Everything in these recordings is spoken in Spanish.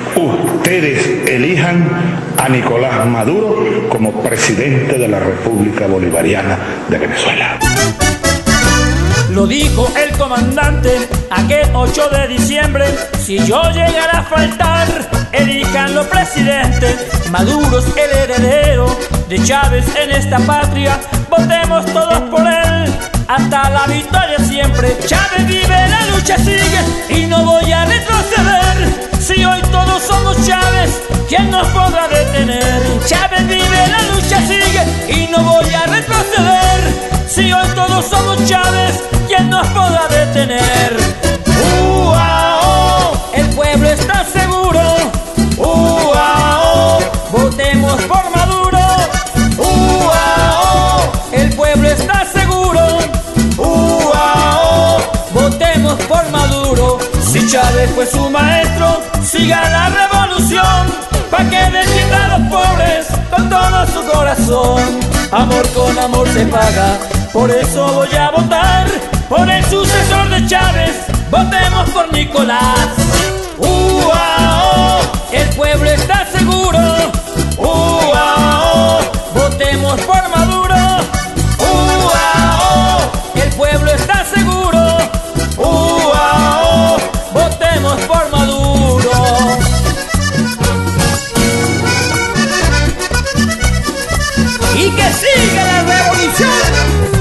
ustedes elijan a Nicolás Maduro como presidente de la República Bolivariana de Venezuela. Lo dijo el comandante aquel 8 de diciembre. Si yo llegara a faltar, elíjanlo presidente. Maduro es el heredero de Chávez en esta patria. Votemos todos por él hasta la victoria siempre. Chávez vive, la lucha sigue y no voy a retroceder. Si hoy todos somos Chávez, ¿quién nos podrá detener? Chávez vive, la lucha sigue y no voy a retroceder. Si hoy todos somos Chávez, ¿quién nos podrá detener? El pueblo está seguro. Votemos por Maduro. El pueblo está seguro. Votemos por Maduro. Si Chávez fue su maestro, siga la revolución, pa' que defienda a los pobres con todo su corazón. Amor con amor se paga, por eso voy a votar por el sucesor de Chávez. Votemos por Nicolás. El pueblo está seguro. Votemos por Maduro. El pueblo está seguro. Votemos por Maduro. Y que siga la revolución.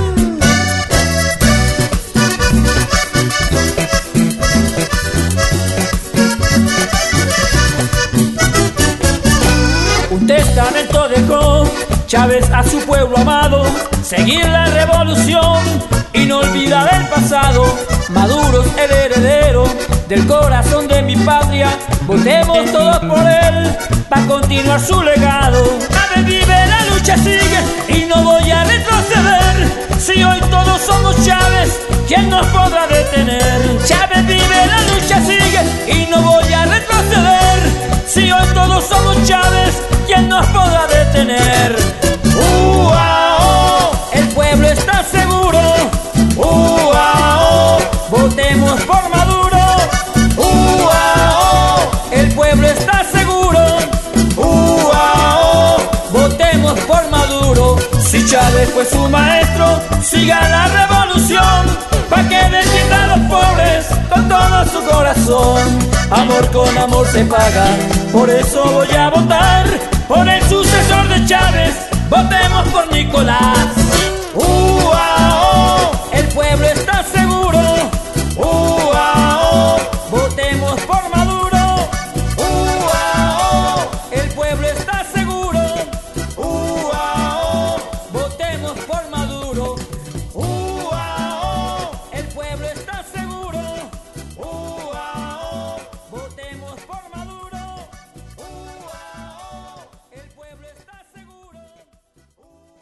Un testamento dejó Chávez a su pueblo amado: seguir la revolución y no olvidar el pasado. Maduro es el heredero del corazón de mi patria. Votemos todos por él para continuar su legado. Chávez vive, la lucha sigue y no voy a retroceder. Si hoy todos somos Chávez, ¿quién nos podrá detener? Chávez vive, la lucha sigue y no voy a retroceder. Si hoy todos somos Chávez, ¿quién nos podrá detener? El pueblo está seguro. Votemos por Maduro. El pueblo está seguro. Votemos por Maduro. Si Chávez fue su maestro, siga la revolución, pa' que defienda a los pobres con todo su corazón. Amor con amor se paga, por eso voy a votar por el sucesor de Chávez. Votemos por Nicolás.